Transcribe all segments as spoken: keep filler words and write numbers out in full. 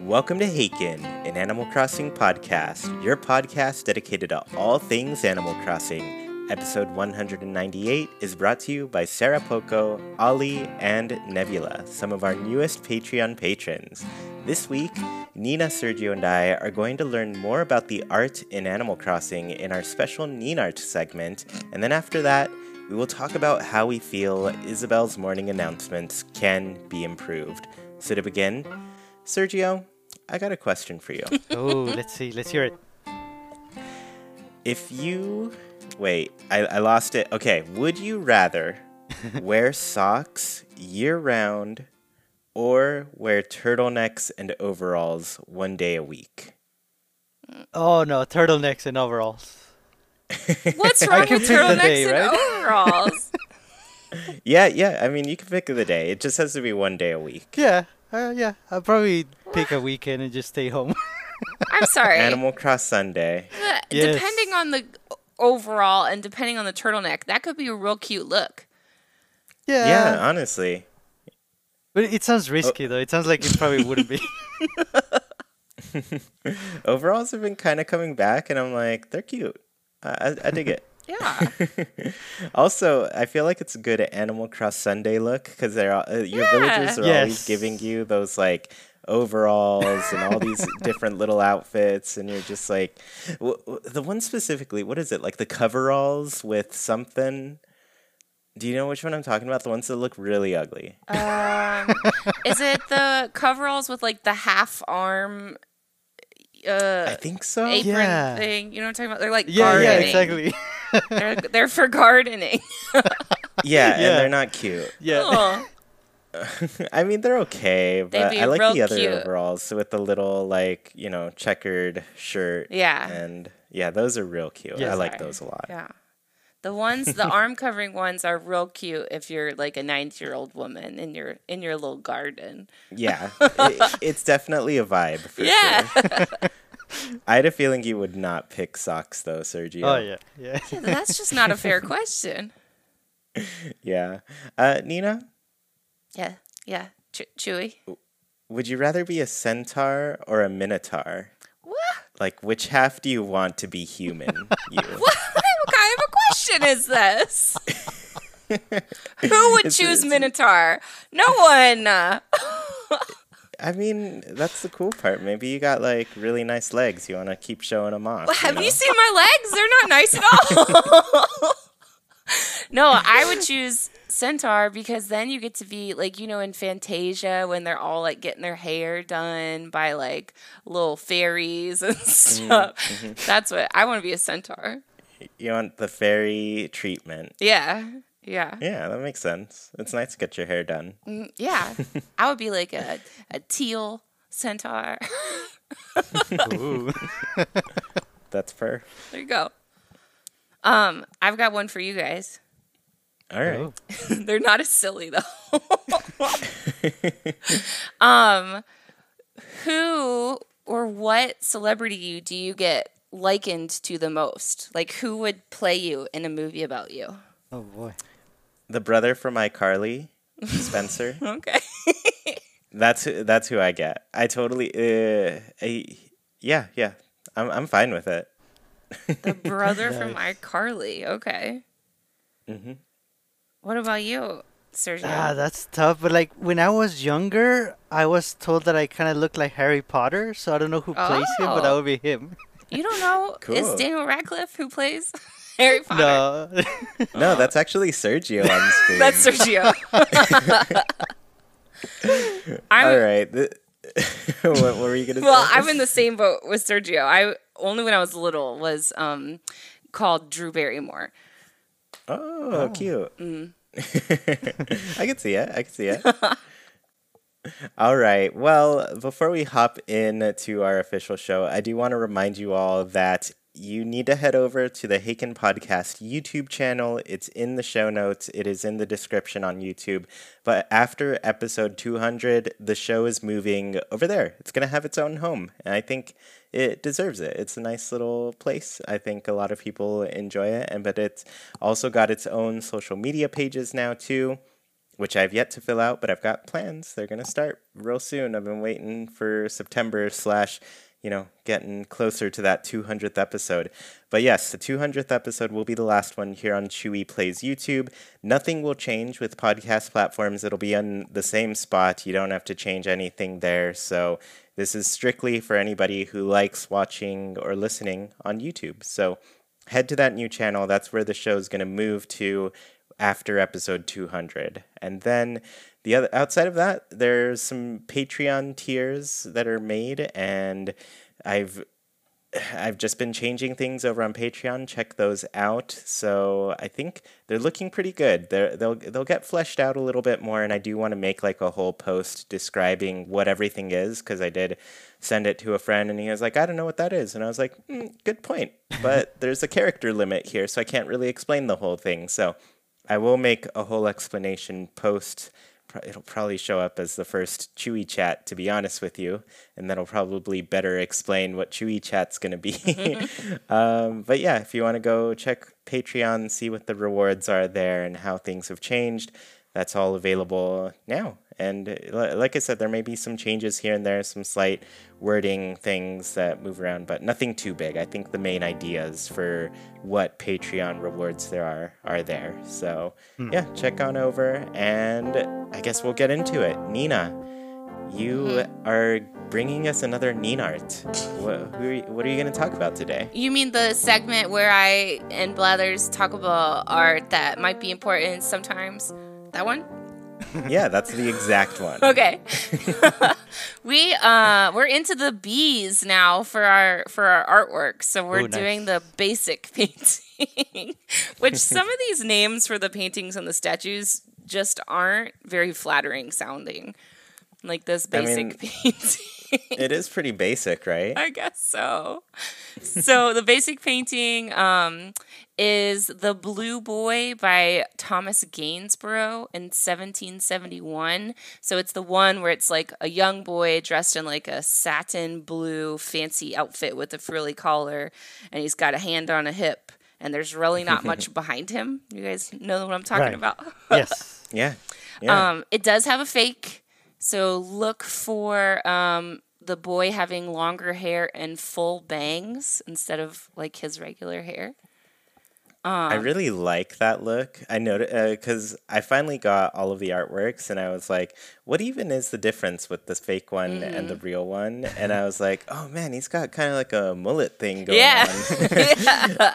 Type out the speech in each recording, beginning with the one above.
Welcome to Heiken, an Animal Crossing podcast, your podcast dedicated to all things Animal Crossing. Episode one hundred ninety-eight is brought to you by Sarah Poco, Ali, and Nebula, some of our newest Patreon patrons. This week, Nina, Sergio, and I are going to learn more about the art in Animal Crossing in our special Ninart segment, and then after that, we will talk about how we feel Isabelle's morning announcements can be improved. So to begin, Sergio, I got a question for you. Oh, let's see. Let's hear it. If you... Wait, I, I lost it. Okay, would you rather wear socks year-round or wear turtlenecks and overalls one day a week? Oh, no. Turtlenecks and overalls. What's wrong can with pick the turtlenecks day, and right? overalls? Yeah, yeah. I mean, you can pick the day. It just has to be one day a week. Yeah. Uh, yeah. I'll probably pick a weekend and just stay home. I'm sorry. Animal Cross Sunday. Uh, Yes. Depending on the overall and depending on the turtleneck, that could be a real cute look. Yeah. Yeah, honestly. But it sounds risky, though. It sounds like it probably wouldn't be. Overalls have been kind of coming back, and I'm like, they're cute. I, I, I dig it. Yeah. Also, I feel like it's a good Animal Cross Sunday look because they're all, uh, your Yeah. villagers are always Yes. giving you those like overalls and all these different little outfits, and you're just like, w- w- the one specifically, what is it, like the coveralls with something? Do you know which one I'm talking about? The ones that look really ugly. um, is it the coveralls with like the half arm uh, I think so. apron Yeah. thing? You know what I'm talking about? They're like yeah, gardening. yeah, exactly. They're, they're for gardening. Yeah, and Yeah. they're not cute. yeah. Oh, I mean, they're okay, but be I like real the other cute. overalls with the little, like, you know, checkered shirt. Yeah. And yeah, those are real cute. Yes. I like Sorry. those a lot. yeah. The ones, the arm covering ones are real cute if you're like a ninety-year-old woman in your in your little garden. Yeah, it, it's definitely a vibe for Yeah. sure. I had a feeling you would not pick socks, though, Sergio. Oh, yeah. Yeah. Yeah, that's just not a fair question. Yeah. Uh, Nina, Yeah, yeah. Ch- Chewy. would you rather be a centaur or a minotaur? What? Like, which half do you want to be human? You. What kind of a question is this? Who would It's- choose it's- Minotaur? No one. I mean, that's the cool part. Maybe you got, like, really nice legs. You want to keep showing them off. Have know? you seen my legs? They're not nice at all. No, I would choose Centaur because then you get to be like, you know, in Fantasia when they're all like getting their hair done by like little fairies and stuff. That's what I want to be, a centaur. You want the fairy treatment. Yeah. Yeah. Yeah, that makes sense. It's nice to get your hair done. Mm, yeah. I would be like a, a teal centaur. Ooh. That's per. There you go. Um, I've got one for you guys. All right. Oh. They're not as silly though. um, who or what celebrity do you get likened to the most? Like, who would play you in a movie about you? Oh, boy. The brother from iCarly, Spencer. Okay. That's who, that's who I get. I totally. Uh, I, yeah, yeah. I'm I'm fine with it. The brother from Nice. iCarly. Okay. Mm-hmm. What about you, Sergio? Ah, that's tough. But, like, when I was younger, I was told that I kind of looked like Harry Potter. So I don't know who plays him, but that Oh. would be him. You don't know? Is Cool. Daniel Radcliff who plays Harry Potter? No. No, that's actually Sergio on the screen. That's Sergio. I'm, All right. The- what, what were you gonna Well, say? I'm in the same boat with Sergio. I only when I was little was um, called Drew Barrymore. Oh, cute. Mm. I can see it. I can see it. All right. Well, before we hop into our official show, I do want to remind you all that you need to head over to the Heiken Podcast YouTube channel. It's in the show notes. It is in the description on YouTube. But after episode two hundred, the show is moving over there. It's going to have its own home. And I think it deserves it. It's a nice little place. I think a lot of people enjoy it. And but it's also got its own social media pages now, too. which I've yet to fill out, but I've got plans. They're going to start real soon. I've been waiting for September slash, you know, getting closer to that two hundredth episode. But yes, the two hundredth episode will be the last one here on Chewy Plays YouTube. Nothing will change with podcast platforms. It'll be on the same spot. You don't have to change anything there. So this is strictly for anybody who likes watching or listening on YouTube. So head to that new channel. That's where the show is going to move to after episode two hundred. And then the other outside of that, there's some Patreon tiers that are made, and I've I've just been changing things over on Patreon. Check those out. So I think they're looking pretty good. They're, they'll they'll get fleshed out a little bit more, and I do want to make like a whole post describing what everything is, because I did send it to a friend, and he was like, I don't know what that is. And I was like, mm, good point. But there's a character limit here, so I can't really explain the whole thing. So I will make a whole explanation post. It'll probably show up as the first Chewy Chat, to be honest with you, and that'll probably better explain what Chewy Chat's going to be. um, but yeah, if you want to go check Patreon, see what the rewards are there and how things have changed, that's all available now. And uh, like I said, there may be some changes here and there, some slight wording things that move around, but nothing too big. I think the main ideas for what Patreon rewards there are are there. So hmm. yeah, check on over, and I guess we'll get into it. Nina, you mm-hmm. are bringing us another Ninart. What, who are you, what are you going to talk about today? You mean the segment where I and Blathers talk about art that might be important sometimes? That one? Yeah, that's the exact one. Okay. we uh we're into the bees now for our for our artwork. So we're Ooh, doing nice. the basic painting, which some of these names for the paintings and the statues just aren't very flattering sounding. Like this basic I mean, painting. It is pretty basic, right? I guess so. So the basic painting um, is The Blue Boy by Thomas Gainsborough in seventeen seventy-one. So it's the one where it's like a young boy dressed in like a satin blue fancy outfit with a frilly collar, and he's got a hand on a hip, and there's really not much behind him. You guys know what I'm talking right. about? Yes. Yeah. yeah. Um, it does have a fake. So look for um, the boy having longer hair and full bangs instead of like his regular hair. Um, I really like that look. I noticed because uh, I finally got all of the artworks, and I was like, "What even is the difference with this fake one mm-hmm. and the real one?" And I was like, "Oh man, he's got kind of like a mullet thing going yeah. on." yeah.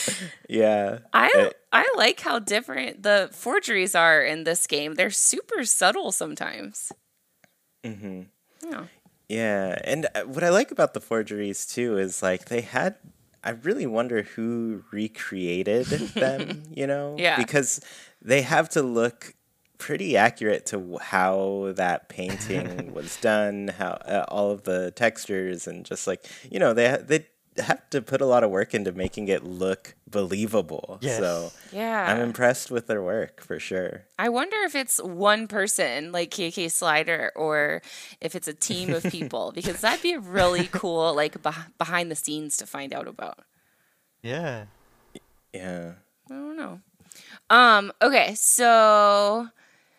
Yeah. I it, I like how different the forgeries are in this game. They're super subtle sometimes. Mm-hmm. Yeah. Yeah, and what I like about the forgeries too is like they had. I really wonder who recreated them. You know, yeah, because they have to look pretty accurate to how that painting was done, how uh, all of the textures, and just like you know they they have to put a lot of work into making it look believable. Yes. So yeah, I'm impressed with their work for sure. I wonder if it's one person like K K Slider or if it's a team of people, because that'd be really cool, like beh- behind the scenes to find out about. Yeah. Yeah. I don't know. Um. Okay. So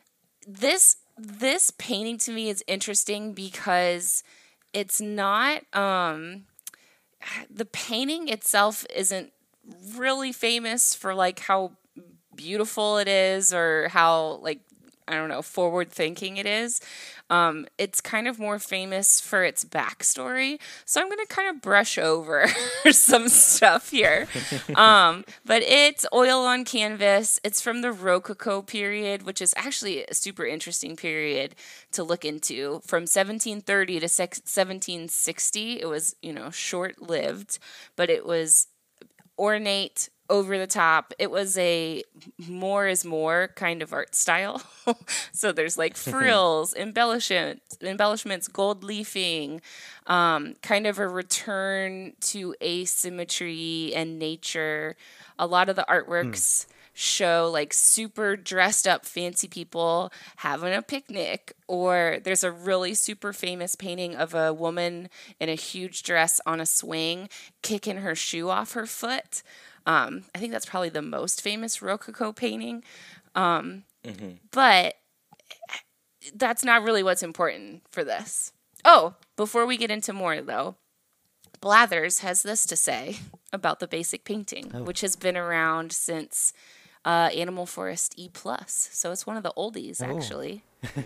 this this painting to me is interesting because it's not um. The painting itself isn't really famous for like how beautiful it is or how like I don't know forward thinking it is. Um, it's kind of more famous for its backstory, so I'm gonna kind of brush over some stuff here. Um, but it's oil on canvas. It's from the Rococo period, which is actually a super interesting period to look into. From seventeen thirty to seventeen sixty, it was you know short lived, but it was ornate, over the top. It was a more is more kind of art style. So there's like frills, embellishments, embellishments, gold leafing, um, kind of a return to asymmetry and nature. A lot of the artworks mm. show like super dressed up fancy people having a picnic, or there's a really super famous painting of a woman in a huge dress on a swing kicking her shoe off her foot. Um, I think that's probably the most famous Rococo painting. Um, mm-hmm. But that's not really what's important for this. Oh, before we get into more, though, Blathers has this to say about the basic painting, oh. which has been around since uh, Animal Forest E+. So it's one of the oldies, oh. actually.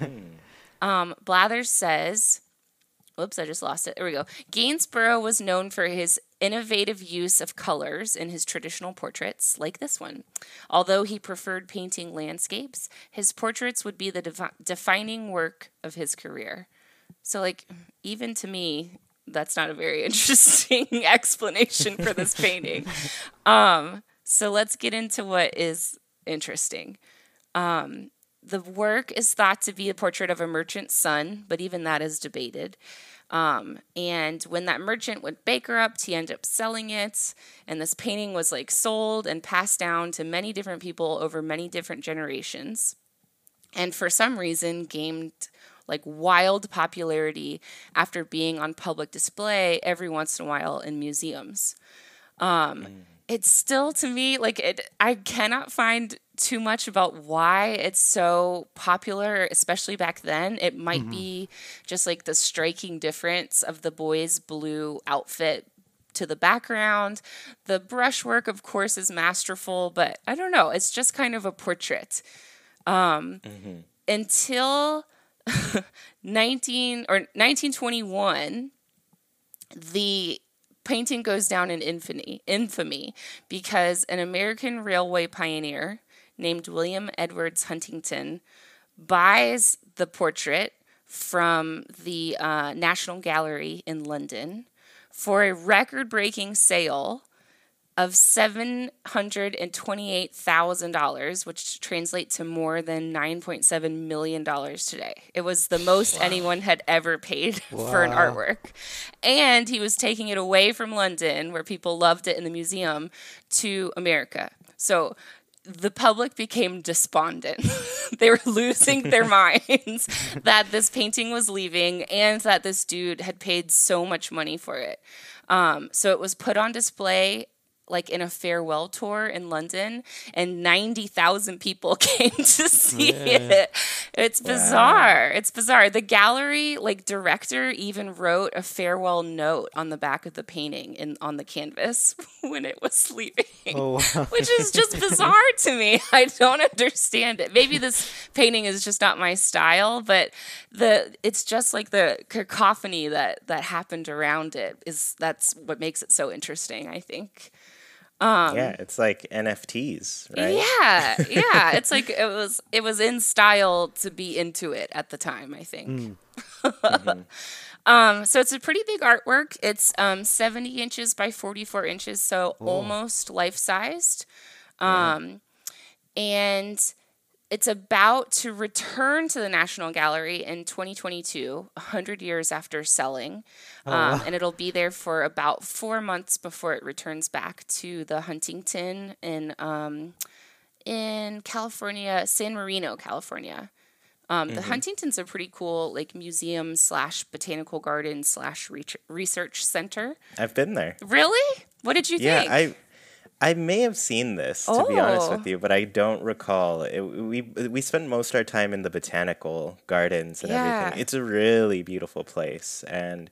um, Blathers says... Whoops, I just lost it. There we go. Gainsborough was known for his innovative use of colors in his traditional portraits, like this one. Although he preferred painting landscapes, his portraits would be the defi- defining work of his career. So, like, even to me, that's not a very interesting explanation for this painting. Um, so let's get into what is interesting. Um, The work is thought to be a portrait of a merchant's son, but even that is debated. Um, and when that merchant went bankrupt, he ended up selling it, and this painting was like sold and passed down to many different people over many different generations. And for some reason, gained like wild popularity after being on public display every once in a while in museums. Um, mm. It's still, to me, like it, I cannot find too much about why it's so popular, especially back then. It might mm-hmm. be just like the striking difference of the boy's blue outfit to the background. The brushwork, of course, is masterful, but I don't know. It's just kind of a portrait. Um, mm-hmm. Until nineteen or nineteen twenty-one, the painting goes down in infamy, infamy because an American railway pioneer named William Edwards Huntington buys the portrait from the uh, National Gallery in London for a record-breaking sale of seven hundred twenty-eight thousand dollars, which translates to more than nine point seven million dollars today. It was the most wow. anyone had ever paid wow. for an artwork. And he was taking it away from London, where people loved it in the museum, to America. So the public became despondent. They were losing their minds that this painting was leaving and that this dude had paid so much money for it. Um, so it was put on display like in a farewell tour in London, and ninety thousand people came to see yeah. it. It's bizarre. Wow. It's bizarre. The gallery like director even wrote a farewell note on the back of the painting in on the canvas when it was leaving, oh, wow. which is just bizarre to me. I don't understand it. Maybe this painting is just not my style, but the it's just like the cacophony that that happened around it is that's what makes it so interesting, I think. Um, yeah, it's like N F Ts, right? Yeah, yeah. It's like it was it was in style to be into it at the time, I think. Mm. mm-hmm. um, so it's a pretty big artwork. It's um, seventy inches by forty-four inches, so oh. almost life-sized. Um, yeah. And it's about to return to the National Gallery in twenty twenty-two, one hundred years after selling. Oh, um, wow. And it'll be there for about four months before it returns back to the Huntington in um, in California, San Marino, California. Um, mm-hmm. The Huntington's a pretty cool like museum slash botanical garden slash research center. I've been there. Really? What did you yeah, think? I I may have seen this, to oh. be honest with you, but I don't recall. It, we we spent most of our time in the botanical gardens and yeah. everything. It's a really beautiful place, and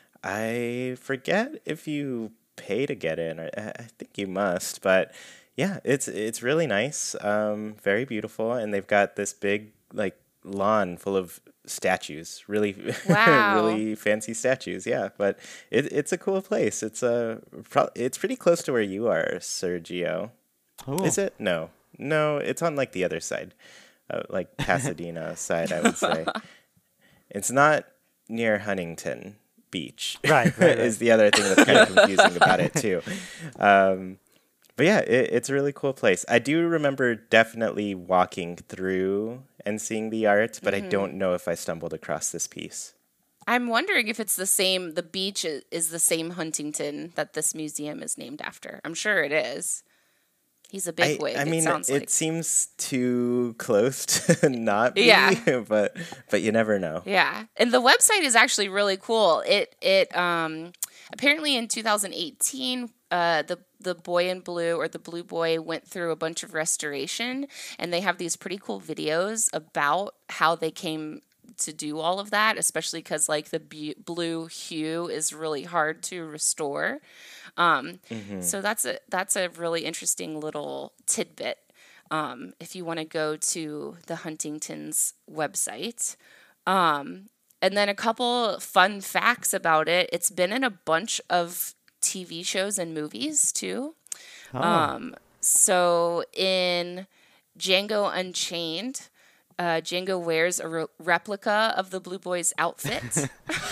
I forget if you pay to get in. Or I think you must, but yeah, it's it's really nice, um, very beautiful, and they've got this big like lawn full of statues, really, wow. really fancy statues. Yeah, but it, it's a cool place. It's a pro- it's pretty close to where you are, Sergio. Oh. Is it? No, no, it's on like the other side, uh, like Pasadena side, I would say. It's not near Huntington Beach. Right, right, right. Is the other thing that's kind of confusing about it too. Um, But yeah, it, it's a really cool place. I do remember definitely walking through and seeing the art, but mm-hmm. I don't know if I stumbled across this piece. I'm wondering if it's the same, the beach is, is the same Huntington that this museum is named after. I'm sure it is. He's a bigwig, I, I mean, it sounds it like. It seems too close to not be, yeah. but but you never know. Yeah, and the website is actually really cool. It it um apparently in two thousand eighteen uh, the the Boy in Blue or the Blue Boy went through a bunch of restoration, and they have these pretty cool videos about how they came to do all of that, especially because like the bu- blue hue is really hard to restore. Um, mm-hmm. So that's a that's a really interesting little tidbit. Um, if you want to go to the Huntington's website. Um, and then a couple fun facts about it. It's been in a bunch of T V shows and movies too. Oh. Um, so in Django Unchained, uh, Django wears a re- replica of the Blue Boy's outfit.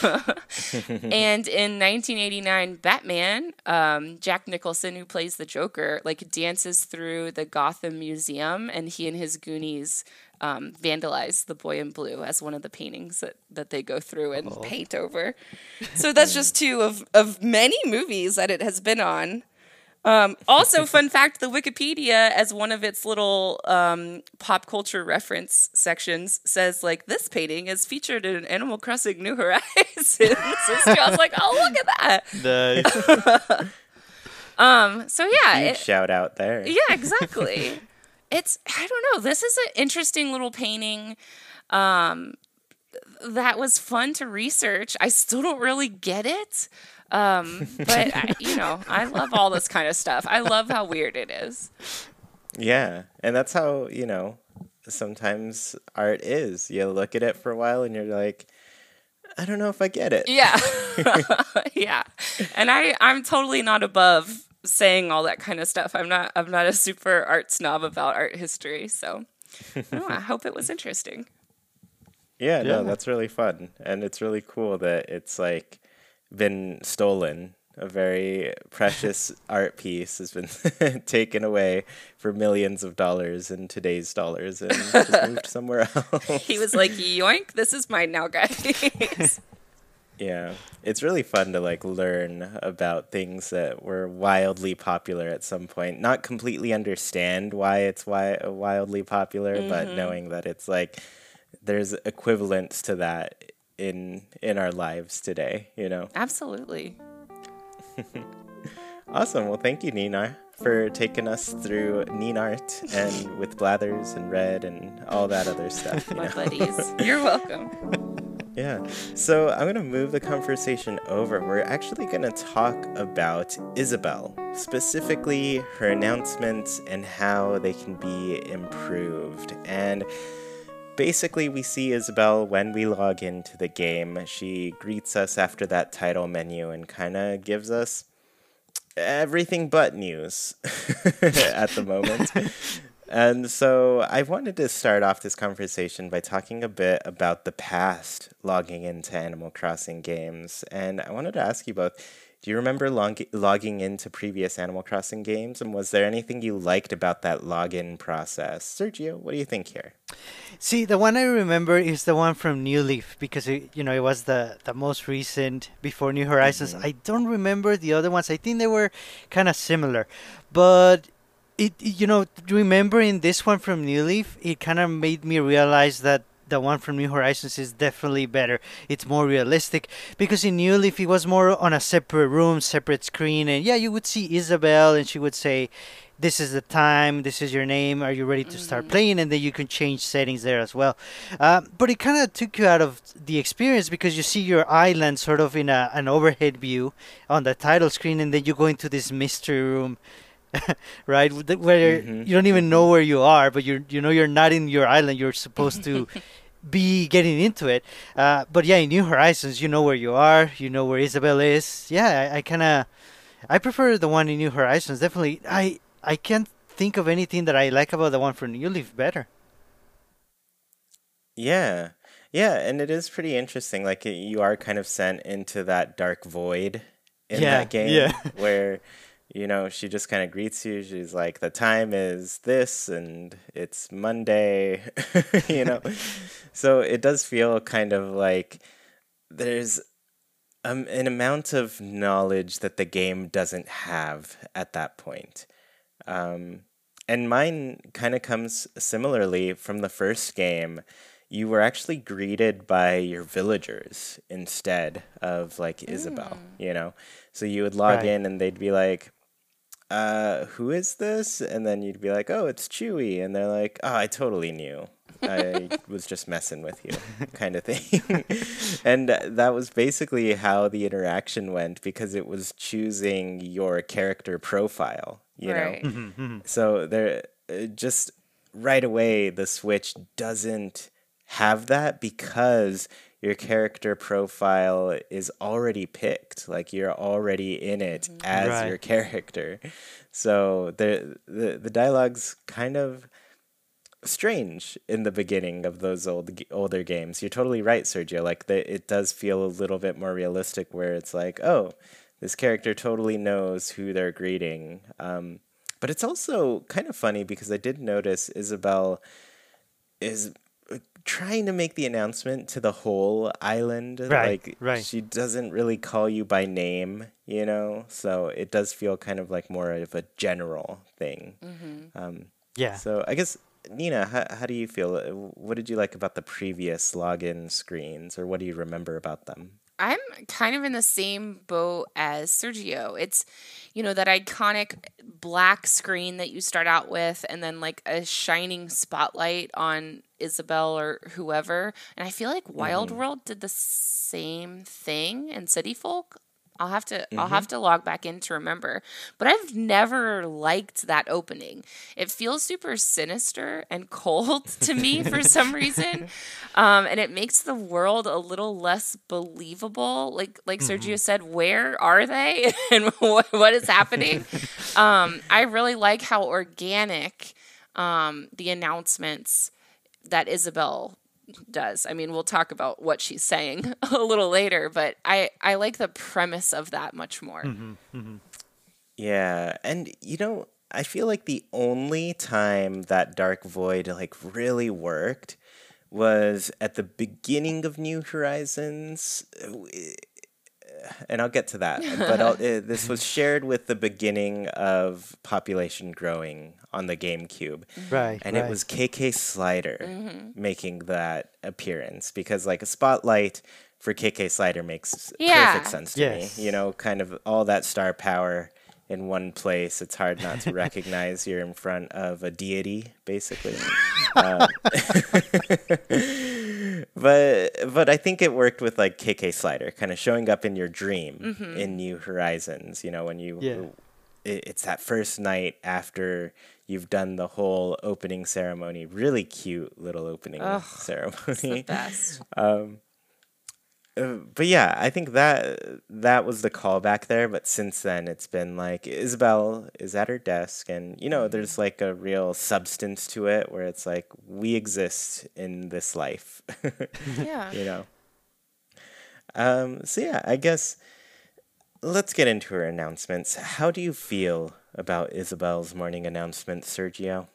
And in nineteen eighty-nine Batman, um, Jack Nicholson, who plays the Joker, like dances through the Gotham Museum, and he and his Goonies um, vandalize the Boy in Blue as one of the paintings that, that they go through and oh. paint over. So that's just two of, of many movies that it has been on. Um, also, fun fact, the Wikipedia, as one of its little um, pop culture reference sections, says, like, this painting is featured in Animal Crossing New Horizons. So I was like, oh, look at that. Nice. um, so, yeah. Huge it, shout out there. Yeah, exactly. It's, I don't know, this is an interesting little painting um, that was fun to research. I still don't really get it. Um, but, I, you know, I love all this kind of stuff. I love how weird it is. Yeah. And that's how, you know, sometimes art is. You look at it for a while and you're like, I don't know if I get it. Yeah. Yeah. And I, I'm totally not above saying all that kind of stuff. I'm not, I'm not a super art snob about art history. So oh, I hope it was interesting. Yeah, yeah, no, that's really fun. And it's really cool that it's like, been stolen. A very precious art piece has been taken away for millions of dollars in today's dollars and just moved somewhere else. He was like, yoink, this is mine now, guys. Yeah, it's really fun to like learn about things that were wildly popular at some point. Not completely understand why it's wi- wildly popular, mm-hmm. but knowing that it's like there's equivalents to that in in our lives today, you know. Absolutely. Awesome. Well, thank you, Nina, for taking us through Ninart and with Blathers and Red and all that other stuff. My know? buddies. You're welcome. Yeah. So I'm going to move the conversation over. We're actually going to talk about Isabelle, specifically her announcements and how they can be improved. And basically, we see Isabelle when we log into the game. She greets us after that title menu and kind of gives us everything but news at the moment. And so I wanted to start off this conversation by talking a bit about the past logging into Animal Crossing games. And I wanted to ask you both, do you remember log- logging into previous Animal Crossing games? And was there anything you liked about that login process? Sergio, what do you think here? See, the one I remember is the one from New Leaf because, it, you know, it was the, the most recent before New Horizons. Mm-hmm. I don't remember the other ones. I think they were kind of similar. But, it you know, remembering this one from New Leaf, it kind of made me realize that the one from New Horizons is definitely better. It's more realistic because in New Leaf it was more on a separate room, separate screen, and yeah, you would see Isabelle and she would say, this is the time, this is your name, are you ready to start playing? And then you can change settings there as well. Uh, but it kind of took you out of the experience because you see your island sort of in a, an overhead view on the title screen, and then you go into this mystery room. Right, where mm-hmm. you don't even know where you are, but you you know you're not in your island. You're supposed to be getting into it. Uh, but yeah, in New Horizons, you know where you are. You know where Isabelle is. Yeah, I, I kind of I prefer the one in New Horizons. Definitely, I I can't think of anything that I like about the one from New Leaf better. Yeah, yeah, and it is pretty interesting. Like you are kind of sent into that dark void in yeah, that game, yeah. where. You know, she just kind of greets you. She's like, the time is this and it's Monday, you know. So it does feel kind of like there's um, an amount of knowledge that the game doesn't have at that point. Um, and mine kind of comes similarly from the first game. You were actually greeted by your villagers instead of like Isabelle, mm. you know. So you would log right. in and they'd be like, uh, who is this? And then you'd be like, oh, it's Chewie. And they're like, oh, I totally knew. I was just messing with you, kind of thing. And that was basically how the interaction went, because it was choosing your character profile, you Right. know? Mm-hmm. So there, uh, just right away, the Switch doesn't have that because your character profile is already picked. Like, you're already in it as Right. your character. So the the the dialogue's kind of strange in the beginning of those old g- older games. You're totally right, Sergio. Like, the, it does feel a little bit more realistic, where it's like, oh, this character totally knows who they're greeting. Um, but it's also kind of funny because I did notice Isabel is uh, trying to make the announcement to the whole island. Right, Like, right. she doesn't really call you by name, you know? So it does feel kind of like more of a general thing. Um, Yeah. so I guess, Nina, how, how do you feel? Uh, What did you like about the previous login screens, or what do you remember about them? I'm kind of in the same boat as Sergio. It's, you know, that iconic black screen that you start out with, and then like a shining spotlight on Isabel or whoever. And I feel like Wild World did the same thing in City Folk. I'll have to I'll have to log back in to remember. But I've never liked that opening. It feels super sinister and cold to me for some reason. Um, and it makes the world a little less believable. Like like Sergio said, where are they and what, what is happening? um, I really like how organic um, the announcements that Isabel does. I mean, we'll talk about what she's saying a little later, but I, I like the premise of that much more. Yeah, and you know, I feel like the only time that Dark Void like really worked was at the beginning of New Horizons, uh, and I'll get to that. But I'll, uh, this was shared with the beginning of Population Growing on the GameCube. Right. And right. it was K K Slider making that appearance, because like a spotlight for K K Slider makes Yeah. perfect sense to Yes. me. You know, kind of all that star power in one place. It's hard not to recognize you're in front of a deity, basically. um, but but I think it worked with like K K Slider, kind of showing up in your dream in New Horizons. You know, when you Yeah. it, it's that first night after you've done the whole opening ceremony. Really cute little opening Ugh, ceremony. It's the best. Um, uh, but yeah, I think that that was the callback there. But since then, it's been like Isabel is at her desk, and you know, there's like a real substance to it, where it's like we exist in this life. Yeah. You know. Um, so yeah, I guess let's get into her announcements. How do you feel about Isabel's morning announcements, Sergio?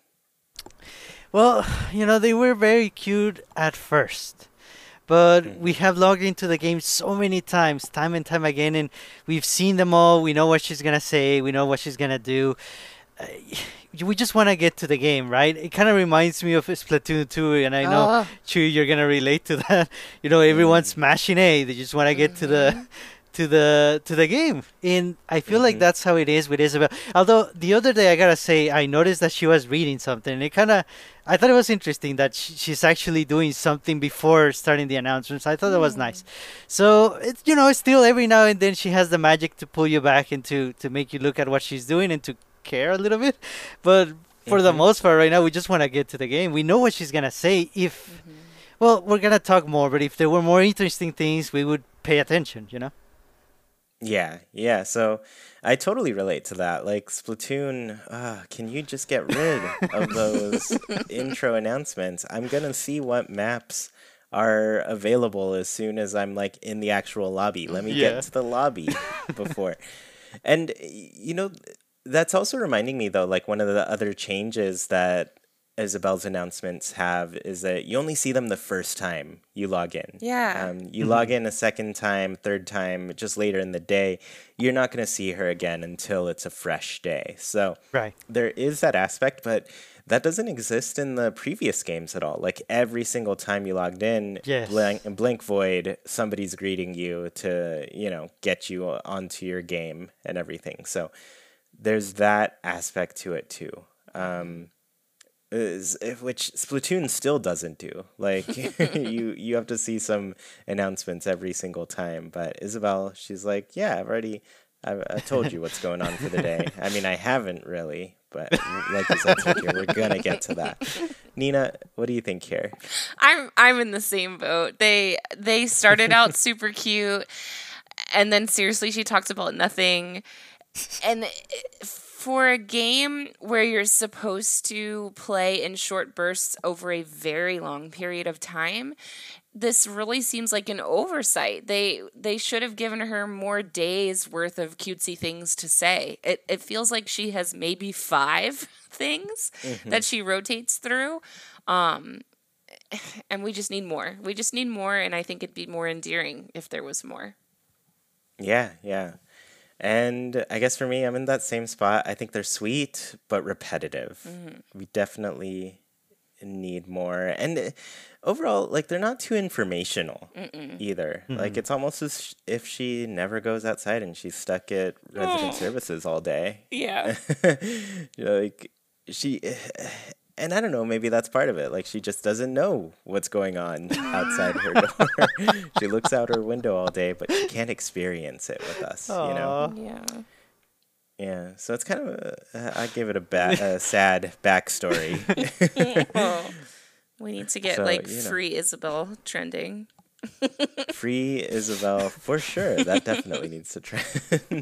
Well, you know, they were very cute at first. But we have logged into the game so many times, time and time again, and we've seen them all. We know what she's going to say. We know what she's going to do. Uh, we just want to get to the game, right? It kind of reminds me of Splatoon two, and I know, Oh. Chu, you're going to relate to that. You know, everyone's smashing A. They just want to get to the to the to the game, and I feel like that's how it is with Isabel. Although the other day, I gotta say, I noticed that she was reading something, and it kind of, I thought it was interesting that sh- she's actually doing something before starting the announcements. I thought that was nice. So it's, you know, it's still every now and then she has the magic to pull you back into to make you look at what she's doing and to care a little bit, but for the most part right now we just want to get to the game. We know what she's gonna say. If well, we're gonna talk more, but if there were more interesting things, we would pay attention, you know. Yeah, yeah. So I totally relate to that. Like Splatoon, uh, can you just get rid of those intro announcements? I'm gonna see what maps are available as soon as I'm like in the actual lobby. Let me Yeah. get to the lobby before. And y- you know, that's also reminding me though, like one of the other changes that Isabel's announcements have is that you only see them the first time you log in. Yeah. Um, you log in a second time, third time, just later in the day, you're not going to see her again until it's a fresh day. So Right. there is that aspect, but that doesn't exist in the previous games at all. Like every single time you logged in, Yes. blank, blank void, somebody's greeting you to, you know, get you onto your game and everything. So there's that aspect to it too. Um, is which Splatoon still doesn't do. Like you you have to see some announcements every single time. But Isabelle, she's like, yeah, I've already I've, I told you what's going on for the day. I mean, I haven't really, but like you said, Sergio, we're gonna get to that. Nina, what do you think here? I'm I'm in the same boat. They they started out super cute, and then seriously, she talked about nothing. And for a game where you're supposed to play in short bursts over a very long period of time, this really seems like an oversight. They they should have given her more days worth of cutesy things to say. It it feels like she has maybe five things mm-hmm. that she rotates through. Um, and we just need more. We just need more, and I think it'd be more endearing if there was more. Yeah, yeah. And I guess for me, I'm in that same spot. I think they're sweet, but repetitive. Mm-hmm. We definitely need more. And overall, like, they're not too informational Mm-mm. either. Mm-hmm. Like, it's almost as if she never goes outside and she's stuck at resident oh. services all day. Yeah. You know, like, she... And I don't know, maybe that's part of it. Like, she just doesn't know what's going on outside her door. She looks out her window all day, but she can't experience it with us, Aww. you know? Yeah. Yeah, so it's kind of, a, I give it a, ba- a sad backstory. Oh. We need to get, so, like, you know. Free Isabelle trending. Free Isabelle, for sure. That definitely needs to trend.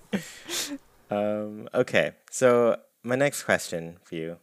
um, okay, so my next question for you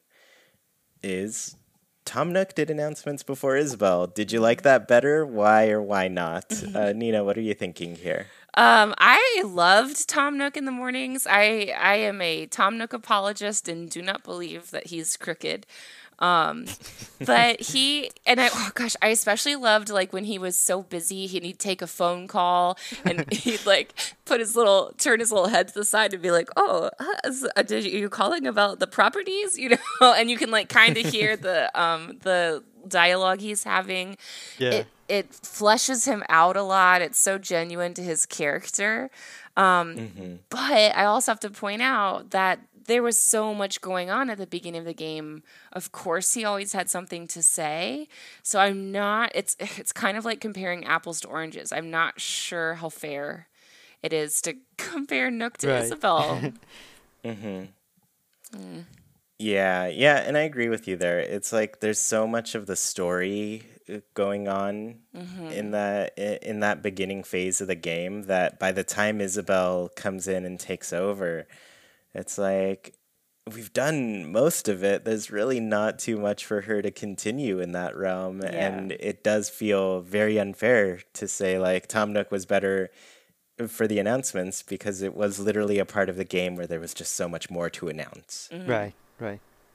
is, Tom Nook did announcements before Isabelle. Did you like that better? Why or why not? Uh, Nina, what are you thinking here? Um, I loved Tom Nook in the mornings. I I am a Tom Nook apologist and do not believe that he's crooked. Um, but he, and I, oh gosh, I especially loved like when he was so busy, he'd take a phone call and he'd like put his little, turn his little head to the side and be like, oh, uh, did you, are you calling about the properties? You know, and you can like kind of hear the, um, the dialogue he's having. Yeah. It, it fleshes him out a lot. It's so genuine to his character. Um, mm-hmm. But I also have to point out that there was so much going on at the beginning of the game. Of course, he always had something to say. So I'm not, it's it's kind of like comparing apples to oranges. I'm not sure how fair it is to compare Nook to right. Isabelle. mm-hmm. Mm. Yeah, yeah, and I agree with you there. It's like there's so much of the story going on mm-hmm. in that in that beginning phase of the game that by the time Isabelle comes in and takes over, it's like we've done most of it. There's really not too much for her to continue in that realm, yeah. and it does feel very unfair to say like Tom Nook was better for the announcements because it was literally a part of the game where there was just so much more to announce. Mm-hmm. Right, right.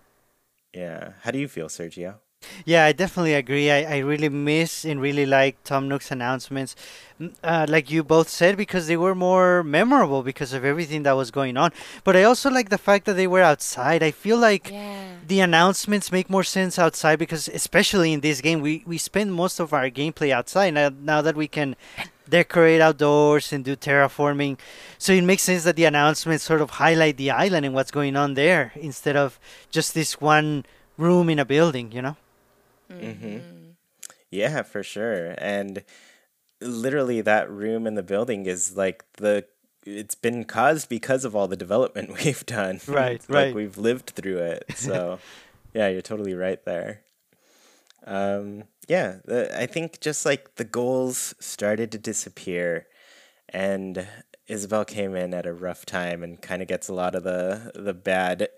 Yeah. How do you feel, Sergio? Yeah, I definitely agree. I, I really miss and really like Tom Nook's announcements, uh, like you both said, because they were more memorable because of everything that was going on. But I also like the fact that they were outside. I feel like yeah. the announcements make more sense outside because, especially in this game, we, we spend most of our gameplay outside now, now that we can decorate outdoors and do terraforming. So it makes sense that the announcements sort of highlight the island and what's going on there instead of just this one room in a building, you know? Mm-hmm. Yeah, for sure. And literally that room in the building is like the it's been caused because of all the development we've done. Right, like right. We've lived through it. So yeah, you're totally right there. Um, yeah, the, I think just like the goals started to disappear and Isabelle came in at a rough time and kind of gets a lot of the the bad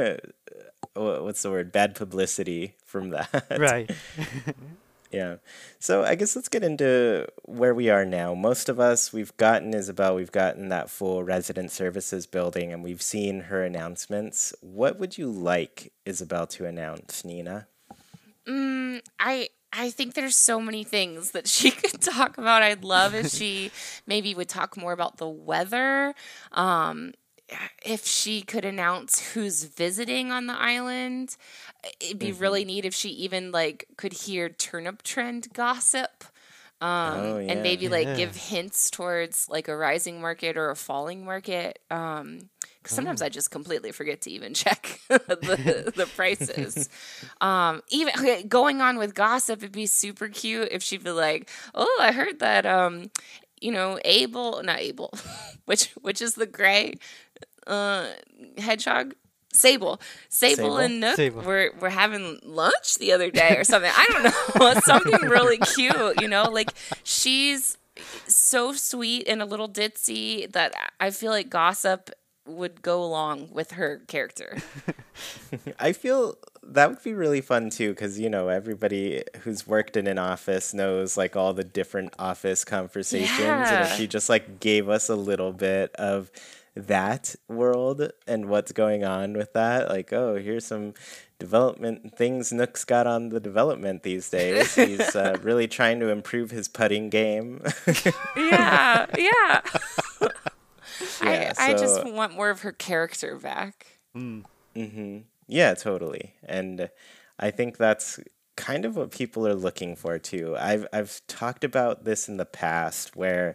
what's the word? Bad publicity from that. Right. Yeah. So I guess let's get into where we are now. Most of us, we've gotten Isabelle, we've gotten that full resident services building, and we've seen her announcements. What would you like Isabelle to announce, Nina? Mm, I I think there's so many things that she could talk about. I'd love if she maybe would talk more about the weather. Um, if she could announce who's visiting on the island. It'd be mm-hmm. really neat if she even like could hear turnip trend gossip. um, Oh and yeah. maybe like Yeah. give hints towards like a rising market or a falling market. Um, 'cause sometimes I just completely forget to even check the the prices. Um, even okay, going on with gossip, it'd be super cute if she'd be like, "Oh, I heard that um, you know, Abel, not Abel, which which is the gray uh hedgehog." Sable, Sable Sable? and Nook Sable. were were having lunch the other day or something. I don't know, something really cute, you know. Like she's so sweet and a little ditzy that I feel like gossip would go along with her character. I feel that would be really fun too, because you know everybody who's worked in an office knows like all the different office conversations, and if Yeah. she just like gave us a little bit of that world and what's going on with that, like oh here's some development things Nook's got on the development these days. He's uh, really trying to improve his putting game. Yeah, yeah. Yeah, I I just so- want more of her character back. Mm-hmm. Yeah, totally. And I think that's kind of what people are looking for too. I've I've talked about this in the past where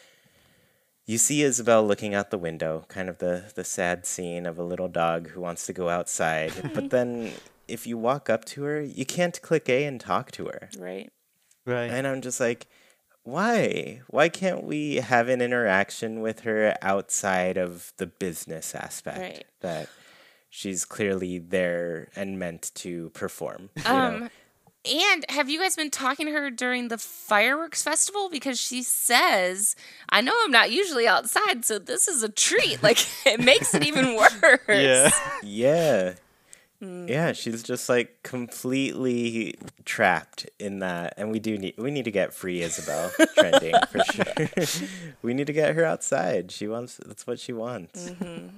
you see Isabel looking out the window, kind of the, the sad scene of a little dog who wants to go outside. But then if you walk up to her, you can't click A and talk to her. Right. Right. And I'm just like, why? Why can't we have an interaction with her outside of the business aspect Right. that she's clearly there and meant to perform? You know? Um, and have you guys been talking to her during the fireworks festival? Because she says, I know I'm not usually outside, so this is a treat. Like, it makes it even worse. Yeah. Yeah. Mm. Yeah, she's just like completely trapped in that, and we do need we need to get free Isabel trending for sure. We need to get her outside. She wants that's what she wants. Mm-hmm.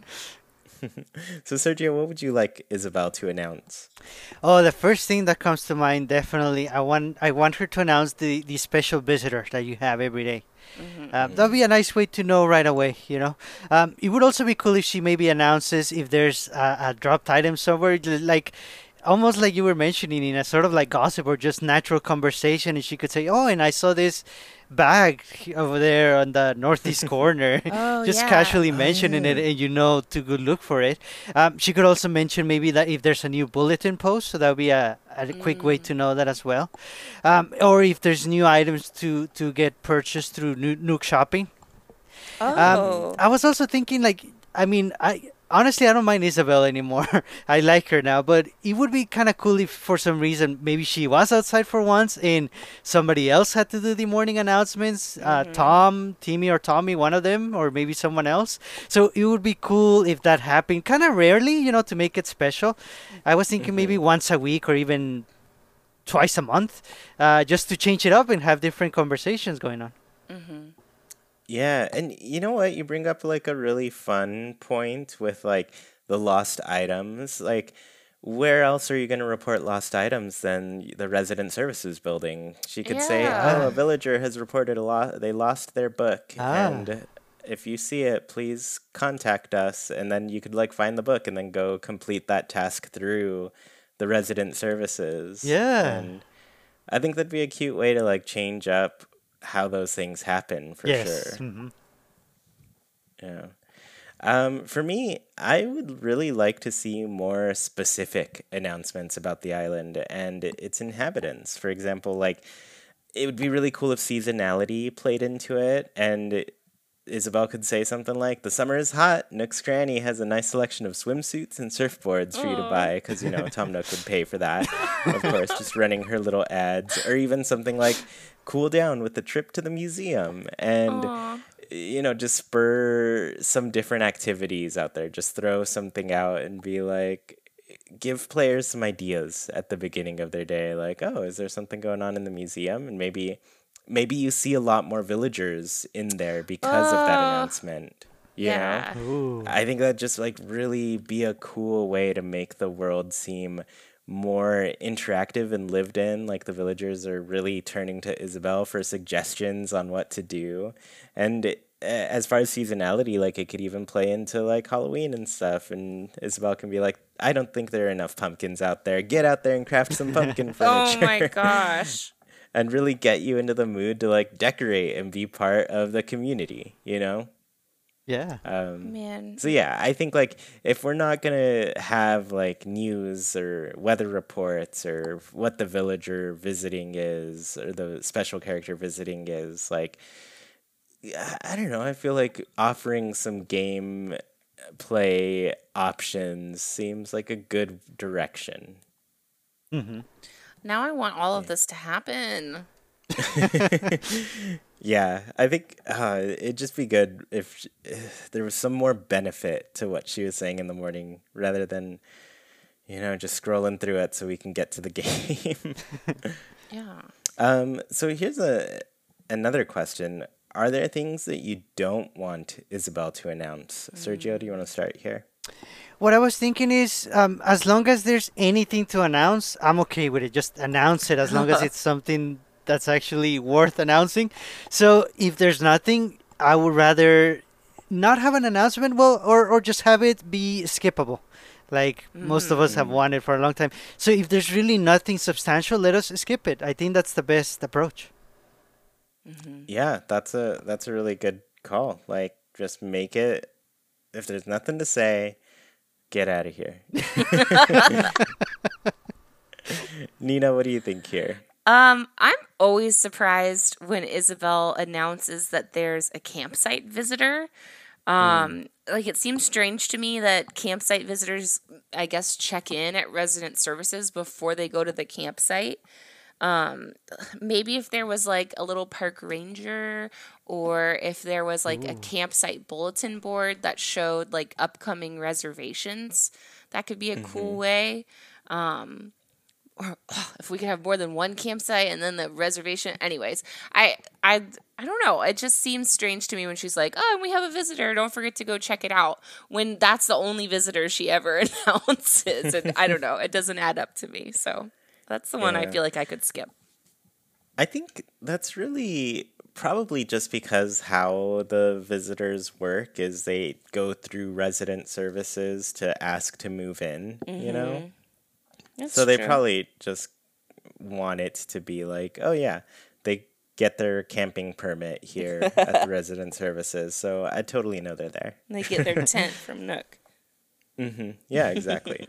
So Sergio, what would you like Isabel to announce? Oh, the first thing that comes to mind definitely. I want I want her to announce the the special visitor that you have every day. Um, that'd be a nice way to know right away, you know. Um, it would also be cool if she maybe announces if there's a, a dropped item somewhere, l- like almost like you were mentioning in a sort of like gossip or just natural conversation, and she could say, "Oh, and I saw this bag over there on the northeast corner," Oh, just yeah. casually mentioning it, yeah. and you know to go look for it. Um, she could also mention maybe that if there's a new bulletin post, so that would be a, a quick way to know that as well. Um, or if there's new items to to get purchased through Nu- Nook Shopping. Oh. Um, I was also thinking, like, I mean, I honestly I don't mind Isabel anymore. I like her now, but it would be kind of cool if, for some reason, maybe she was outside for once and somebody else had to do the morning announcements. Uh, Tom, Timmy, or Tommy, one of them, or maybe someone else. So it would be cool if that happened, kind of rarely, you know, to make it special. I was thinking maybe once a week or even twice a month, uh, just to change it up and have different conversations going on. Yeah, and you know what? You bring up like a really fun point with like the lost items. Like, where else are you going to report lost items than the resident services building? She could say, Yeah. "Oh, a villager has reported a lot. They lost their book, Ah. and if you see it, please contact us." And then you could like find the book and then go complete that task through the resident services. Yeah. And I think that'd be a cute way to like change up how those things happen for yes. sure. Mhm. Yeah. Um, for me, I would really like to see more specific announcements about the island and its inhabitants. For example, like it would be really cool if seasonality played into it, and Isabel could say something like, "The summer is hot. Nook's Cranny has a nice selection of swimsuits and surfboards for you to buy," because you know Tom Nook would pay for that, of course, just running her little ads, or even something like, "Cool down with the trip to the museum," and Aw. you know, just spur some different activities out there. Just throw something out and be like, give players some ideas at the beginning of their day. Like, oh, is there something going on in the museum? And maybe, maybe you see a lot more villagers in there because of that Oh. announcement. You Yeah. know? Ooh. I think that just like really be a cool way to make the world seem more interactive and lived in. Like the villagers are really turning to Isabel for suggestions on what to do. And uh, as far as seasonality, like it could even play into like Halloween and stuff. And Isabel can be like, "I don't think there are enough pumpkins out there. Get out there and craft some pumpkin Oh furniture." my gosh. and really get you into the mood to like decorate and be part of the community, you know? Yeah. Um, Man. so yeah, I think like if we're not gonna have like news or weather reports or what the villager visiting is or the special character visiting is, like yeah, I don't know. I feel like offering some game play options seems like a good direction. Mm-hmm. Now I want all of this to happen. Yeah, I think uh, it'd just be good if, sh- if there was some more benefit to what she was saying in the morning rather than, you know, just scrolling through it so we can get to the game. Yeah. um, so here's a another question. Are there things that you don't want Isabel to announce? Sergio, do you want to start here? What I was thinking is, um, as long as there's anything to announce, I'm okay with it. Just announce it as long as it's something that's actually worth announcing. So if there's nothing, I would rather not have an announcement, well, or, or just have it be skippable, like most of us have wanted for a long time. So if there's really nothing substantial, let us skip it. I think that's the best approach. Mm-hmm. Yeah, that's a that's a really good call. Like, just make it. If there's nothing to say, get out of here. Nina, what do you think here? Um, I'm always surprised when Isabel announces that there's a campsite visitor. Um, like it seems strange to me that campsite visitors, I guess, check in at resident services before they go to the campsite. Um, maybe if there was like a little park ranger or if there was like a campsite bulletin board that showed like upcoming reservations, that could be a cool way. Um, or oh, if we could have more than one campsite and then the reservation. Anyways, I I I don't know. It just seems strange to me when she's like, "Oh, and we have a visitor. Don't forget to go check it out." When that's the only visitor she ever announces, and I don't know. It doesn't add up to me. So that's the one I Yeah. feel like I could skip. I think that's really probably just because how the visitors work is they go through resident services to ask to move in, you know? That's So they true. probably just want it to be like, oh yeah, they get their camping permit here at the resident services. So I totally know they're there. They get their tent from Nook. hmm Yeah, exactly.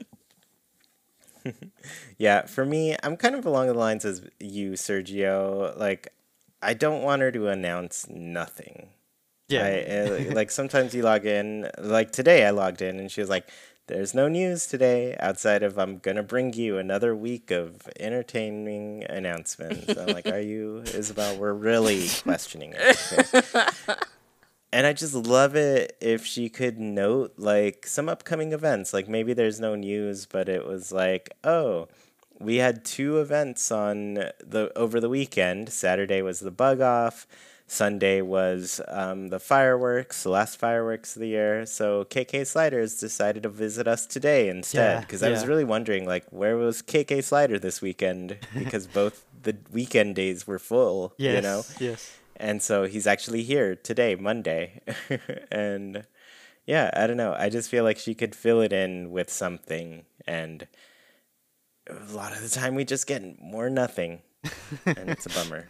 Yeah, for me, I'm kind of along the lines as you, Sergio. Like, I don't want her to announce nothing. I, uh, like sometimes you log in, like today I logged in and she was like, there's no news today outside of I'm gonna bring you another week of entertaining announcements. I'm like, are you, Isabel? We're really questioning it. Okay? And I just love it if she could note like some upcoming events. Like maybe there's no news, but it was like, oh, we had two events on the over the weekend. Saturday was the bug off. Sunday was um, the fireworks, the last fireworks of the year. So K K Sliders decided to visit us today instead. Yeah, Because I was yeah. really wondering, like, where was K K Slider this weekend? Because both the weekend days were full, Yes. you know? Yes. And so he's actually here today, Monday. And yeah, I don't know. I just feel like she could fill it in with something. And a lot of the time we just get more nothing. And it's a bummer.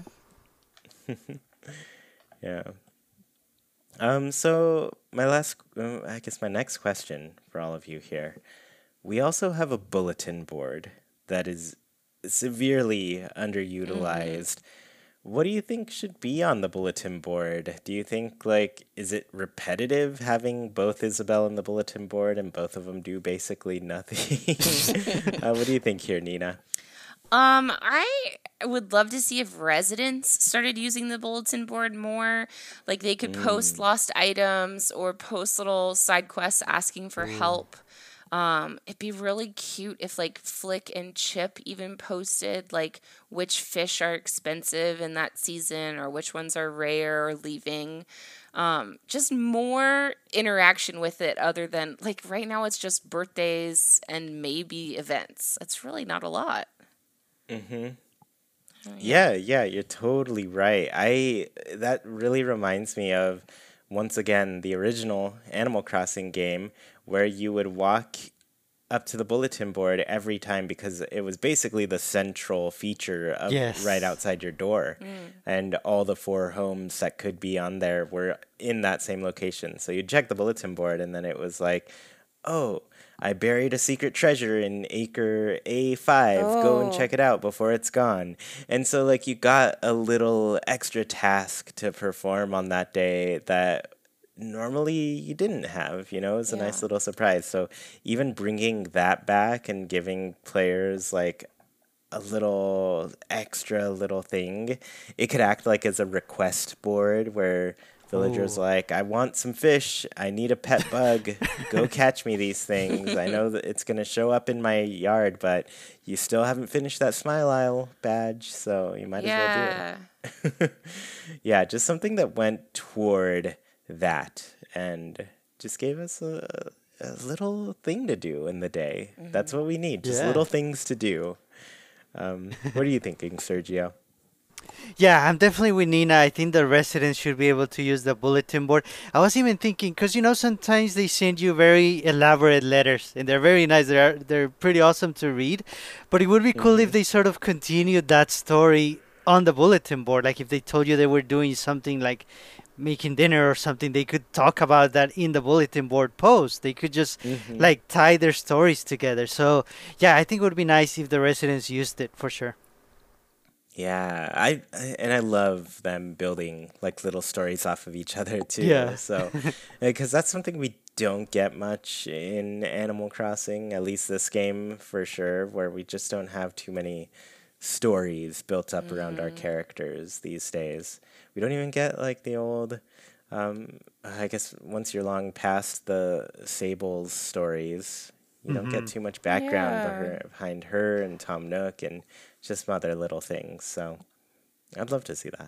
Yeah. Um. So my last, uh, I guess my next question for all of you here. We also have a bulletin board that is severely underutilized. What do you think should be on the bulletin board? Do you think, like, is it repetitive having both Isabel and the bulletin board and both of them do basically nothing? uh, what do you think here, Nina? Um, I would love to see if residents started using the bulletin board more. Like they could post lost items or post little side quests asking for help. Um, it'd be really cute if like Flick and Chip even posted like which fish are expensive in that season or which ones are rare or leaving. Um, just more interaction with it other than like right now it's just birthdays and maybe events. That's really not a lot. Mm-hmm. Yeah, yeah, you're totally right. I that really reminds me of once again the original Animal Crossing game where you would walk up to the bulletin board every time because it was basically the central feature of Yes. right outside your door. And all the four homes that could be on there were in that same location. So you'd check the bulletin board and then it was like, oh, I buried a secret treasure in acre A five. Go and Oh. check it out before it's gone. And so like you got a little extra task to perform on that day that normally you didn't have, you know. It was a nice Yeah. little surprise. So even bringing that back and giving players like a little extra little thing, it could act like as a request board where villagers Ooh. like, I want some fish, I need a pet bug, go catch me these things. I know that it's going to show up in my yard, but you still haven't finished that Smile Isle badge, so you might as well do it. Yeah. Yeah, just something that went toward that and just gave us a, a little thing to do in the day. That's what we need, just Yeah. little things to do. Um, what are you thinking, Sergio? Yeah, I'm definitely with Nina. I think the residents should be able to use the bulletin board. I was even thinking, because you know, sometimes they send you very elaborate letters, and they're very nice. They're they're pretty awesome to read. But it would be cool if they sort of continued that story on the bulletin board. Like if they told you they were doing something like making dinner or something, they could talk about that in the bulletin board post. They could just Mhm. like tie their stories together. So yeah, I think it would be nice if the residents used it for sure. Yeah, I I- and I love them building like little stories off of each other too. Yeah. So, because that's something we don't get much in Animal Crossing, at least this game for sure, where we just don't have too many stories built up around our characters these days. We don't even get like the old. Um, I guess once you're long past the Sable's stories, you don't get too much background Yeah. beher- behind her and Tom Nook and just some other little things. So I'd love to see that.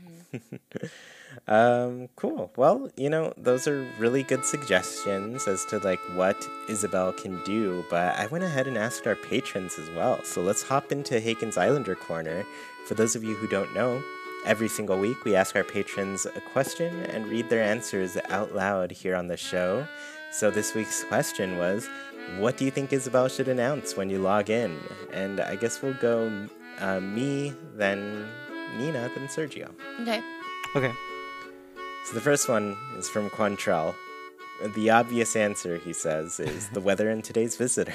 um, cool. Well, you know, those are really good suggestions as to like what Isabelle can do, but I went ahead and asked our patrons as well. So let's hop into Haken's Islander Corner. For those of you who don't know, every single week we ask our patrons a question and read their answers out loud here on the show. So this week's question was, what do you think Isabelle should announce when you log in? And I guess we'll go uh, me, then Nina, then Sergio. Okay. Okay. So the first one is from Quantrell. The obvious answer, he says, is the weather and today's visitor.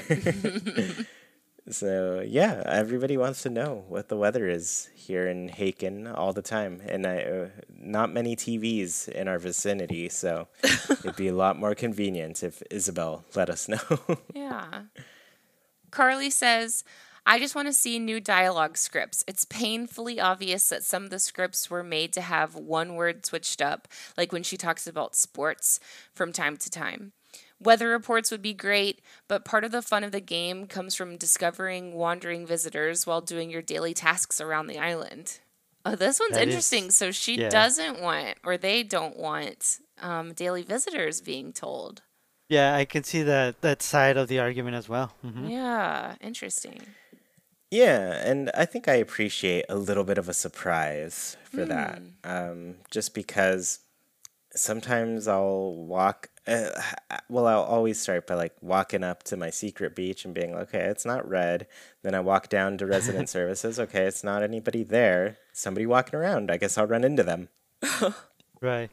So yeah, everybody wants to know what the weather is here in Haken all the time, and I, uh, not many T Vs in our vicinity, so it'd be a lot more convenient if Isabelle let us know. Yeah. Carly says, I just want to see new dialogue scripts. It's painfully obvious that some of the scripts were made to have one word switched up, like when she talks about sports from time to time. Weather reports would be great, but part of the fun of the game comes from discovering wandering visitors while doing your daily tasks around the island. Oh, this one's That is- interesting. So she yeah. doesn't want, or they don't want, um, daily visitors being told. Yeah, I can see that that side of the argument as well. hmm Yeah, interesting. Yeah, and I think I appreciate a little bit of a surprise for that, um, just because sometimes I'll walk. Uh, well, I'll always start by like walking up to my secret beach and being like, okay, it's not red. Then I walk down to resident services. Okay, it's not anybody there. Somebody walking around. I guess I'll run into them. Right.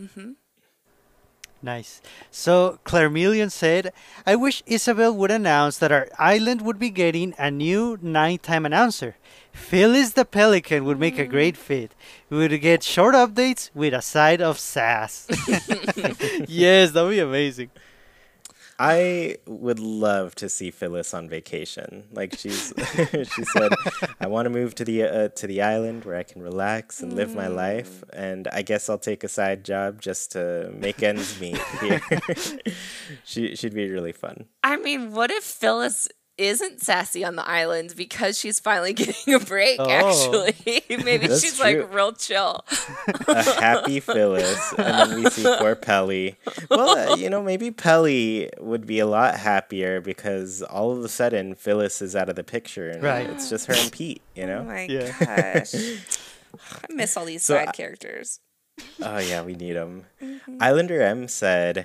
Nice. So Claremillion said, I wish Isabel would announce that our island would be getting a new nighttime announcer. Phyllis the Pelican would make a great fit. We would get short updates with a side of sass. Yes, that would be amazing. I would love to see Phyllis on vacation. Like she's, she said, I want to move to the uh, to the island where I can relax and live my life, and I guess I'll take a side job just to make ends meet here. she she'd be really fun. I mean, what if Phyllis isn't sassy on the island because she's finally getting a break, Oh. actually? Maybe That's she's true. like real chill. A happy Phyllis, and then we see poor Pelly. Well, uh, you know, maybe Pelly would be a lot happier because all of a sudden Phyllis is out of the picture, and Right. it's just her and Pete. You Oh know? my Yeah. gosh. I miss all these So side I- characters. Oh yeah, we need them. Islander M said,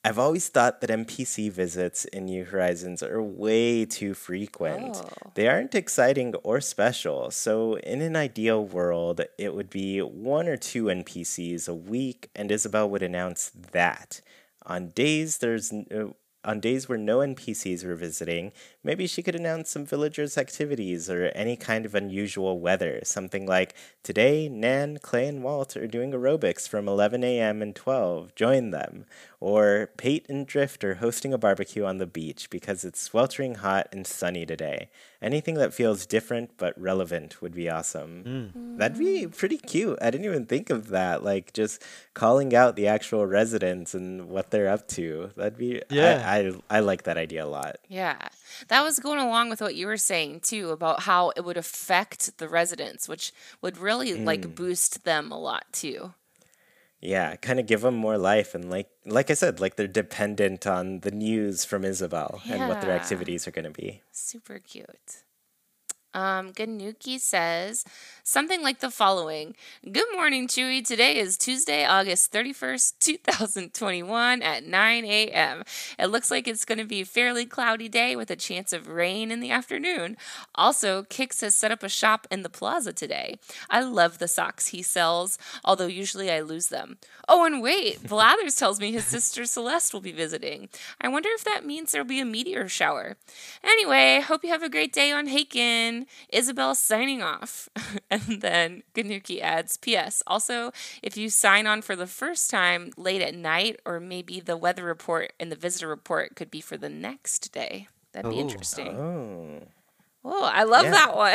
I've always thought that N P C visits in New Horizons are way too frequent. Oh. They aren't exciting or special, so in an ideal world, it would be one or two N P Cs a week, and Isabel would announce that. On days there's n- uh, on days where no N P Cs were visiting, maybe she could announce some villagers' activities or any kind of unusual weather. Something like, today, Nan, Clay, and Walt are doing aerobics from eleven a.m. and twelve. Join them. Or Pate and Drift are hosting a barbecue on the beach because it's sweltering hot and sunny today. Anything that feels different but relevant would be awesome. Mm. That'd be pretty cute. I didn't even think of that. Like just calling out the actual residents and what they're up to. That'd be Yeah. I, I I like that idea a lot. Yeah. That was going along with what you were saying too about how it would affect the residents, which would really like boost them a lot too. Yeah, kind of give them more life and like like I said, like they're dependent on the news from Isabel and what their Yeah. activities are going to be. Super cute. Um, Ganuki says something like the following. Good morning, Chewy. Today is Tuesday, August thirty-first, twenty twenty-one at nine a.m. It looks like it's going to be a fairly cloudy day with a chance of rain in the afternoon. Also, Kix has set up a shop in the plaza today. I love the socks he sells, although usually I lose them. Oh, and wait, Blathers tells me his sister Celeste will be visiting. I wonder if that means there'll be a meteor shower. Anyway, hope you have a great day on Haken. Isabel signing off. And then Ganuki adds, P S. Also, if you sign on for the first time late at night, or maybe the weather report and the visitor report could be for the next day. That'd be Oh. interesting. Oh. Oh, I love Yeah.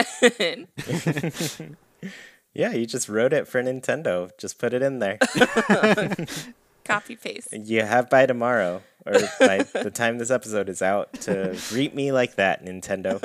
that one. Yeah, you just wrote it for Nintendo. Just put it in there. Copy paste. You have by tomorrow, or by the time this episode is out, to greet me like that, Nintendo.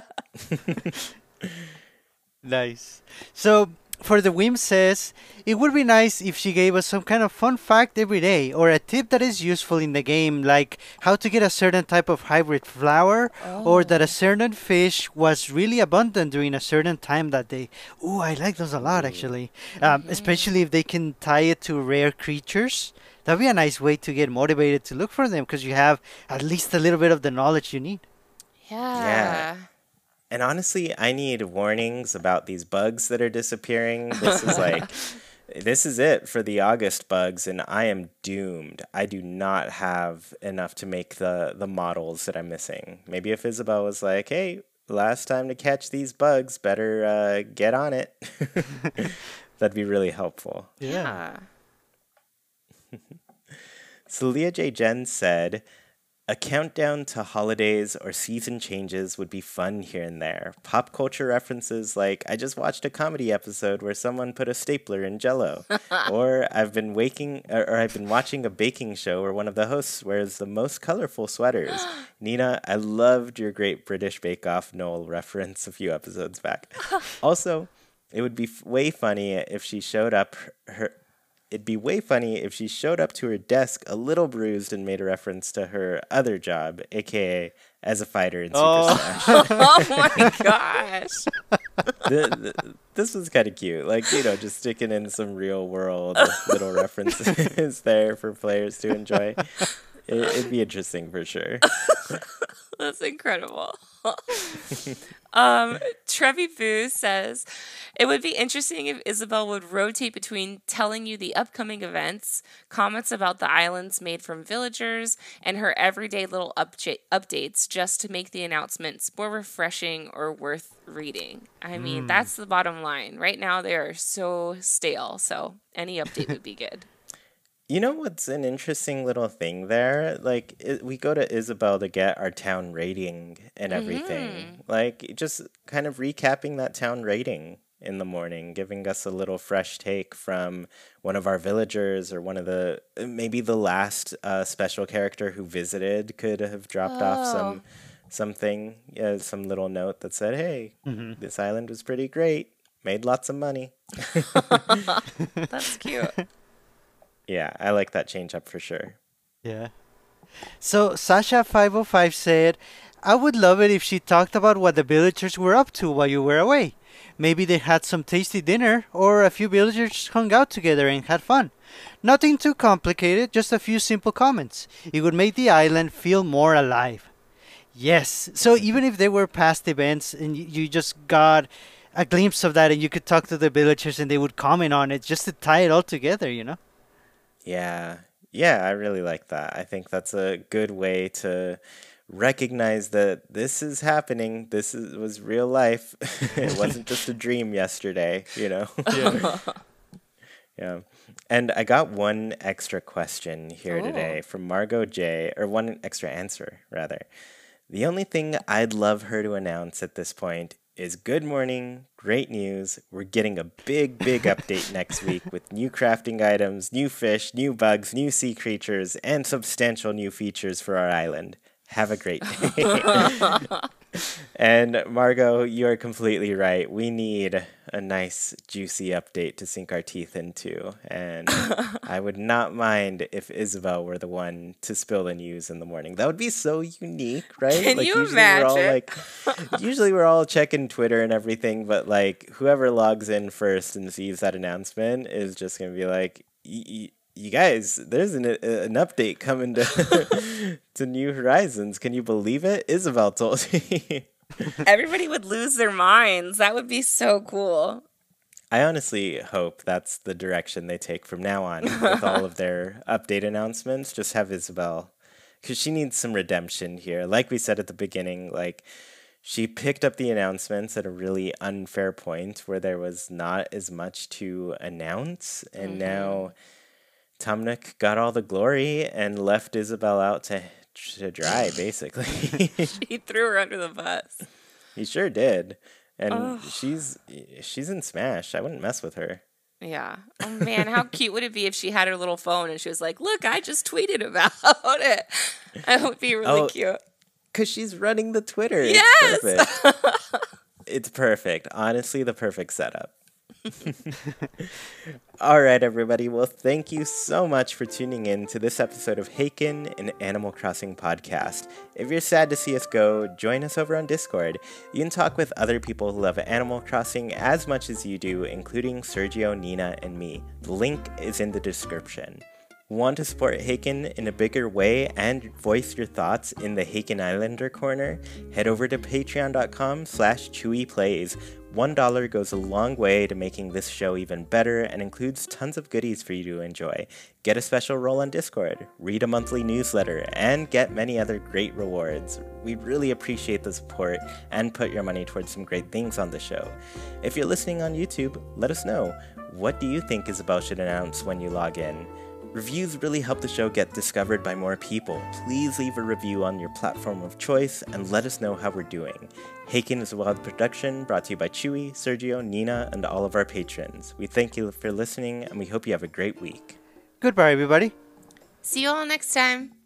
Nice. So for the Whim says, it would be nice if she gave us some kind of fun fact every day or a tip that is useful in the game, like how to get a certain type of hybrid flower or that a certain fish was really abundant during a certain time that day. Ooh, I like those a lot actually. Um, especially if they can tie it to rare creatures. That'd be a nice way to get motivated to look for them because you have at least a little bit of the knowledge you need. Yeah. And honestly, I need warnings about these bugs that are disappearing. This is like, this is it for the August bugs, and I am doomed. I do not have enough to make the, the models that I'm missing. Maybe if Isabel was like, hey, last time to catch these bugs, better uh, get on it. That'd be really helpful. Yeah. Celia J. Jen said, a countdown to holidays or season changes would be fun here and there. Pop culture references like, I just watched a comedy episode where someone put a stapler in Jell-O. Or I've been waking, or, or I've been watching a baking show where one of the hosts wears the most colorful sweaters. Nina, I loved your Great British Bake Off Noel reference a few episodes back. Also, it would be f- way funny if she showed up her It'd be way funny if she showed up to her desk a little bruised and made a reference to her other job, aka as a fighter in Super Oh. Smash. Oh my gosh. the, the, this was kind of cute. Like, you know, just sticking in some real world little references there for players to enjoy. It, it'd be interesting for sure. That's incredible. um, Trevi Boo says, it would be interesting if Isabel would rotate between telling you the upcoming events, comments about the islands made from villagers, and her everyday little upja- updates just to make the announcements more refreshing or worth reading. I mean, that's the bottom line. Right now, they are so stale, so any update would be good. You know what's an interesting little thing there? Like, it, we go to Isabel to get our town rating and everything. Like, just kind of recapping that town rating in the morning, giving us a little fresh take from one of our villagers or one of the, maybe the last uh, special character who visited could have dropped off some something, yeah, some little note that said, hey, this island was pretty great, made lots of money. That's cute. Yeah, I like that change up for sure. Yeah. So Sasha five oh five said, I would love it if she talked about what the villagers were up to while you were away. Maybe they had some tasty dinner, or a few villagers hung out together and had fun. Nothing too complicated, just a few simple comments. It would make the island feel more alive. Yes, so even if they were past events and you, you just got a glimpse of that and you could talk to the villagers and they would comment on it just to tie it all together, you know? Yeah. Yeah, I really like that. I think that's a good way to recognize that this is happening. This is, was real life. It wasn't just a dream yesterday, you know? Yeah. Yeah. And I got one extra question here Oh. today from Margot J, or one extra answer, rather. The only thing I'd love her to announce at this point is good morning, great news. We're getting a big, big update next week with new crafting items, new fish, new bugs, new sea creatures, and substantial new features for our island. Have a great day. And Margot, you're completely right. We need a nice, juicy update to sink our teeth into. And I would not mind if Isabel were the one to spill the news in the morning. That would be so unique, right? Can like you usually we're all imagine? like usually we're all checking Twitter and everything, but like whoever logs in first and sees that announcement is just gonna be like, "Y- y- you guys, there's an an update coming to to New Horizons. Can you believe it? Isabel told me." Everybody would lose their minds. That would be so cool. I honestly hope that's the direction they take from now on with all of their update announcements. Just have Isabel, because she needs some redemption here. Like we said at the beginning, like she picked up the announcements at a really unfair point where there was not as much to announce, and now Tumnuk got all the glory and left Isabel out to to dry, basically. He threw her under the bus. He sure did. And Ugh. she's she's in Smash. I wouldn't mess with her. Yeah. Oh man, how cute would it be if she had her little phone and she was like, "Look, I just tweeted about it." That would be really Oh, cute. Because she's running the Twitter. Yes! It's perfect. It's perfect. Honestly, the perfect setup. All right, everybody. Well, thank you so much for tuning in to this episode of Haken, an Animal Crossing podcast. If you're sad to see us go, join us over on Discord. You can talk with other people who love Animal Crossing as much as you do, including Sergio, Nina, and me. The link is in the description. Want to support Haken in a bigger way and voice your thoughts in the Haken Islander Corner? Head over to patreon.com slash chewyplays. One dollar goes a long way to making this show even better and includes tons of goodies for you to enjoy. Get a special role on Discord, read a monthly newsletter, and get many other great rewards. We really appreciate the support and put your money towards some great things on the show. If you're listening on YouTube, let us know. What do you think Isabel should announce when you log in? Reviews really help the show get discovered by more people. Please leave a review on your platform of choice and let us know how we're doing. Haken is a Wild production brought to you by Chewy, Sergio, Nina, and all of our patrons. We thank you for listening and we hope you have a great week. Goodbye, everybody. See you all next time.